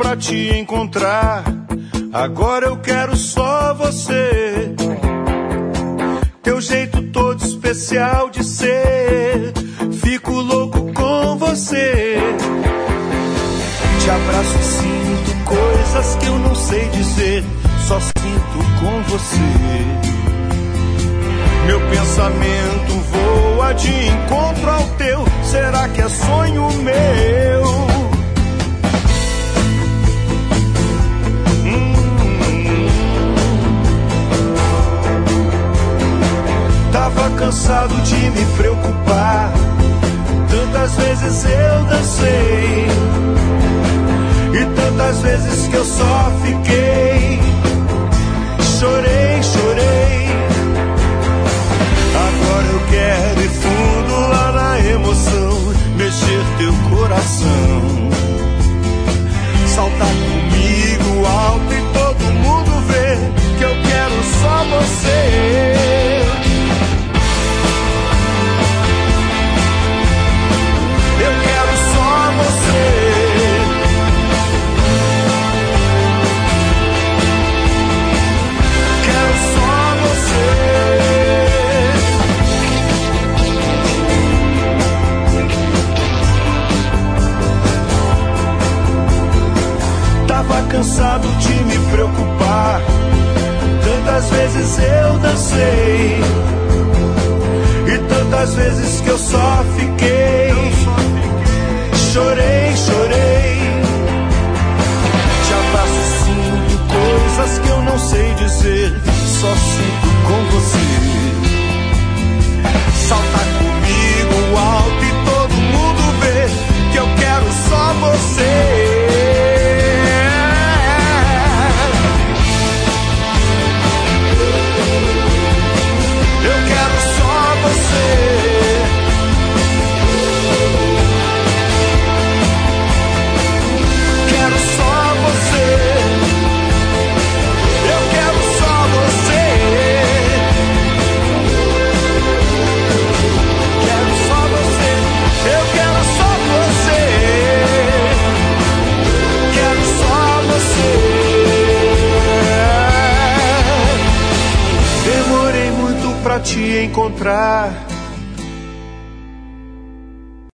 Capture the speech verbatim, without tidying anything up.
pra te encontrar. Agora eu quero só você. Teu jeito todo especial de ser. Fico louco com você. Te abraço e sinto coisas que eu não sei dizer. Só sinto com você. Meu pensamento voa de encontro ao teu. Será que é sonho meu? Hum. Tava cansado de me preocupar. Tantas vezes eu dancei e tantas vezes que eu só fiquei. Chorei, chorei. Agora eu quero ir fundo lá na emoção, mexer teu coração, saltar comigo alto e todo mundo ver que eu quero só você. Eu quero só você. Tava cansado de me preocupar. Tantas vezes eu dancei e tantas vezes que eu só fiquei. Chorei, chorei. Te abraço e sinto coisas que eu não sei dizer. Só sinto com você. Salta comigo alto e todo mundo vê que eu quero só você. Pra te encontrar,